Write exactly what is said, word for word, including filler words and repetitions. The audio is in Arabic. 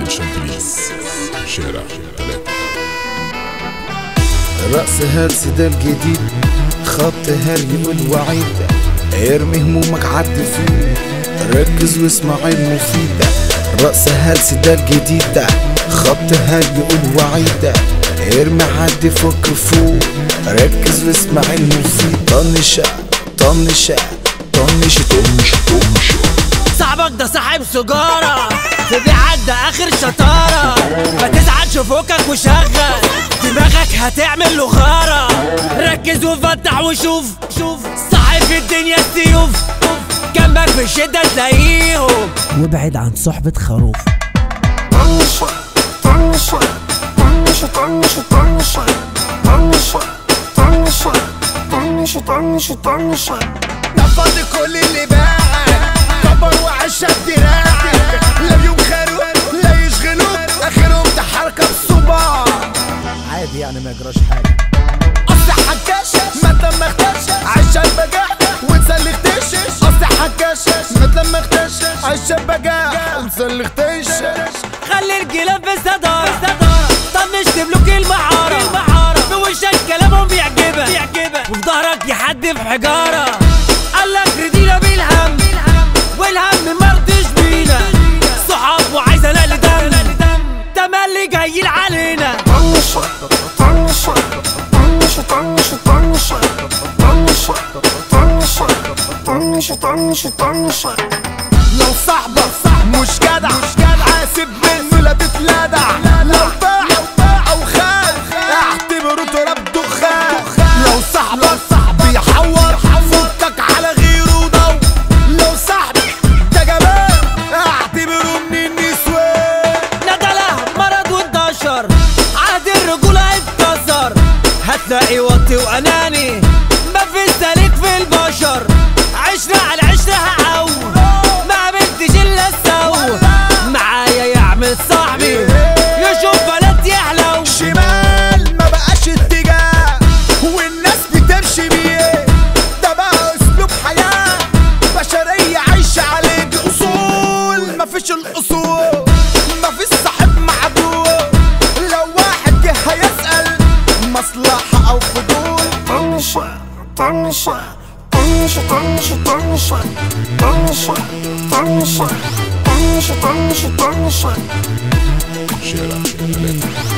من شمبليز شارع ثلاثة. رأس هالسي ده الجديد، خط هال يقول وعيد، ارمي همومك عدي فيه، ركز واسمع المفيد. رأس هالسي ده الجديد، خط هال يقول وعيد، ارمي عدي فك فوق، ركز واسمع المفيد. طنشة طنشة طنشة طنشة طنشة. صاحبك ده صاحب سجارة، تبيعك ده آخر شطارة، ما تزعلش فوقك وشغل دماغك هتعمل له غارة. ركز وفتح وشوف شوف صاحب في الدنيا السيوف، جنبك في الشدة تلاقيهم، وابعد عن صحبة خروف. طنشة طنشة طنشة طنشة طنشة طنشة طنشة طنشة طنشة طنشة. نفضي كل اللي باعك، كبر وعشق دراعك، لا يوم خيروا لا يشغلوك، اخرهم تحركة بصباع عادي يعني ما يجراش حاجة. قصدي حكاش ما تلمختش عشا البجاح وتسلختش، قصدي حكاش ما تلمختش عشا البجاح وتسلختش. خلي الجلاب في الصدارة، طنش تملك المعارة، في وشك كلامهم بيعجبك، وفي ظهرك يحدف حجارة. قالك ردينا بالهم والهم مرضش بينا، صحاب وعايزة نقل دم، تملي جايين علينا. طنشة طنشة طنشة طنشة طنشة طنشة طنشة طنشة طنشة طنشة. لو صاحبك مش جدع حاسب منه لا تتلدع، لو باع او خان اعتبره تراب دخان. لو صاحبك بيحور فكك على غيره ودو، لو صاحبك ده جبان اعتبره من النسوان. ندله مرض وانتشر، عهد الرجولة اتكسر، هتلاقي وطي واناني مفيش سالك في البشر. عشرة على عشرة هقو، ما عملتش الا السو، معايا يعمل صاحبي يشوف بلد يحلو. شمال ما بقاش اتجاه والناس بتمشي بيه، ده بقى اسلوب حياة بشرية عايشة عليه. دي اصول مفيش الاصول، مفيش صاحب معدول، لو واحد جه هيسأل مصلحة او فضول. طنشة طنشة طنشة طنشة طنشة طنشة طنشة طنشة طنشة طنشة. شارع ثلاثة.